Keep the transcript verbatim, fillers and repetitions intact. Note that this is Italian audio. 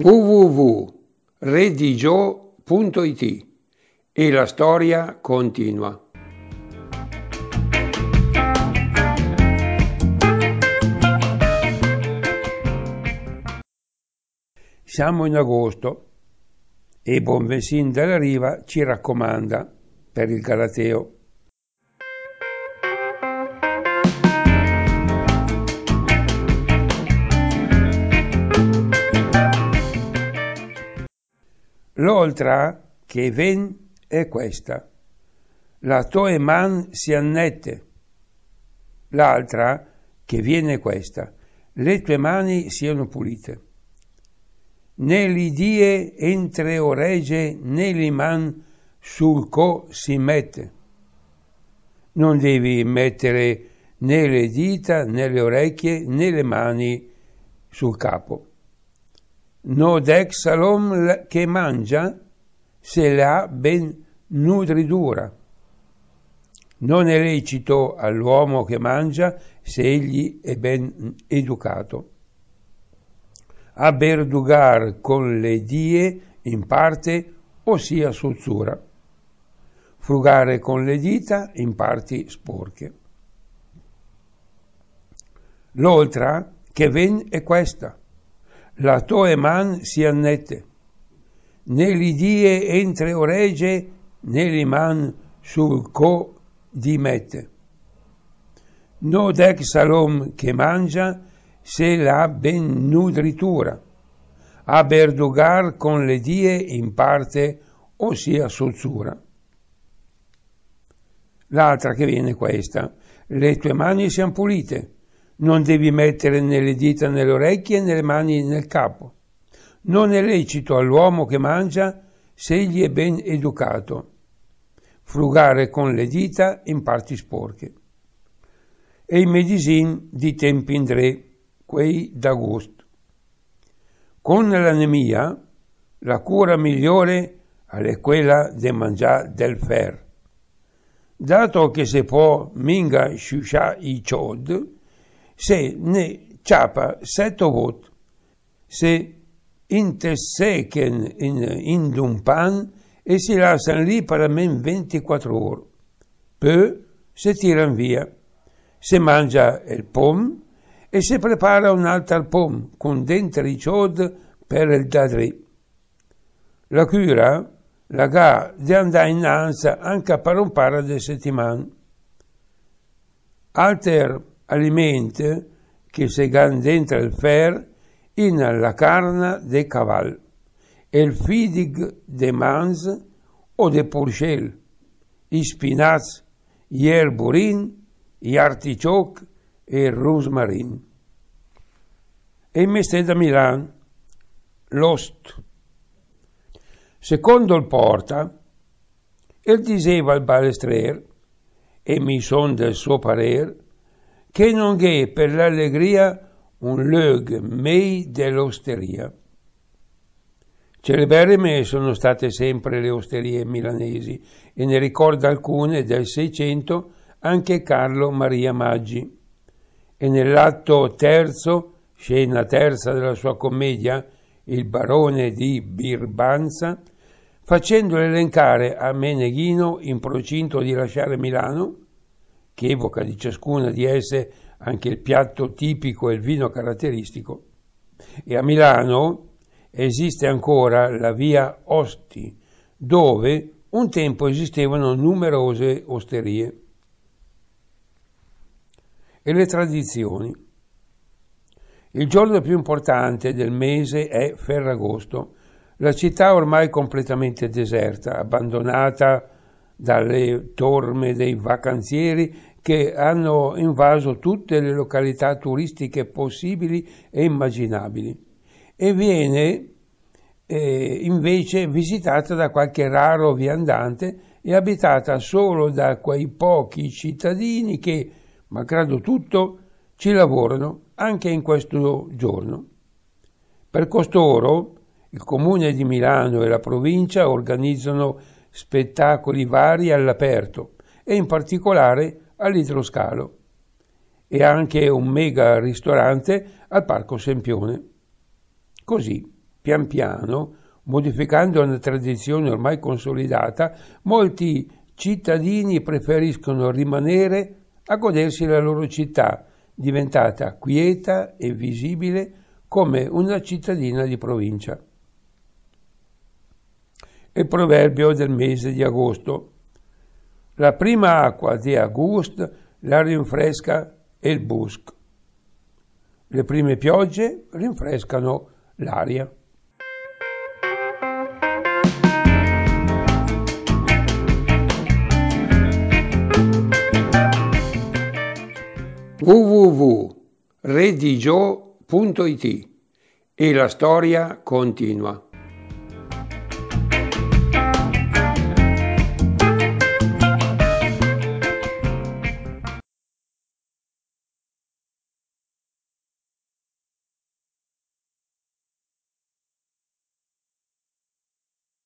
w w w punto redigio punto i t e la storia continua. Siamo in agosto e Bonvesin della Riva ci raccomanda per il Galateo. L'oltra che ven è questa, la toe man si annette. L'altra che viene è questa, le tue mani siano pulite. Né li die entre oregge né li man sul co si mette. Non devi mettere né le dita né le orecchie né le mani sul capo. No dex all'om che mangia se la ben nutridura. Non è lecito all'uomo che mangia se egli è ben educato. A berdugar con le die in parte, ossia sozzura. Frugare con le dita in parti sporche. L'oltra che ven è questa. La toe man si annette. Né li die entre oregge né li man sul co di mette. No dex all'om che mangia se la ben nutritura, a berdugar con le die in parte, ossia sozzura. L'altra che viene questa, le tue mani siano pulite, non devi mettere né le dita nelle orecchie né le mani nel capo. Non è lecito all'uomo che mangia se egli è ben educato, frugare con le dita in parti sporche. E i medisin di tempindré, quei d'agosto. Con l'anemia, la cura migliore è quella de mangiare del fer. Dato che se può minga sciuscià i ciod, se ne ciapa setto vot, se intessechen in, in d'un pan e si lasciano lì per almeno ventiquattro ore. Poi si tirano via, si mangia il pom e si prepara un altro pom con dentro i ciod per il dadri. La cura la ga di andare innanzi anche per un paio di settimane. Alter alimenti che si gan dentro il fer in la carne de caval, il fidig de mans o de porcel, i spinaci, gli erburin, gli artichoc e il rosmarin. E il mestiere da Milano, l'ost. Secondo il Porta, il diceva al balestrer, e mi son del suo parer, che non è per l'allegria un luogo mei dell'osteria. Celeberrime sono state sempre le osterie milanesi e ne ricorda alcune del Seicento anche Carlo Maria Maggi. E nell'atto terzo, scena terza della sua commedia, Il barone di Birbanza, facendo elencare a Meneghino in procinto di lasciare Milano, che evoca di ciascuna di esse anche il piatto tipico e il vino caratteristico, e a Milano esiste ancora la via Osti, dove un tempo esistevano numerose osterie. E le tradizioni. Il giorno più importante del mese è Ferragosto, la città ormai completamente deserta, abbandonata dalle torme dei vacanzieri che hanno invaso tutte le località turistiche possibili e immaginabili, e viene eh, invece visitata da qualche raro viandante e abitata solo da quei pochi cittadini che, malgrado tutto, ci lavorano anche in questo giorno. Per costoro il Comune di Milano e la provincia organizzano spettacoli vari all'aperto e in particolare all'Idroscalo e anche un mega ristorante al Parco Sempione. Così Pian piano, modificando una tradizione ormai consolidata, molti cittadini preferiscono rimanere a godersi la loro città, diventata quieta e visibile come una cittadina di provincia. Il proverbio del mese di agosto. La prima acqua di agosto la rinfresca il bosco. Le prime piogge rinfrescano l'aria. w w w punto redigio punto it e la storia continua.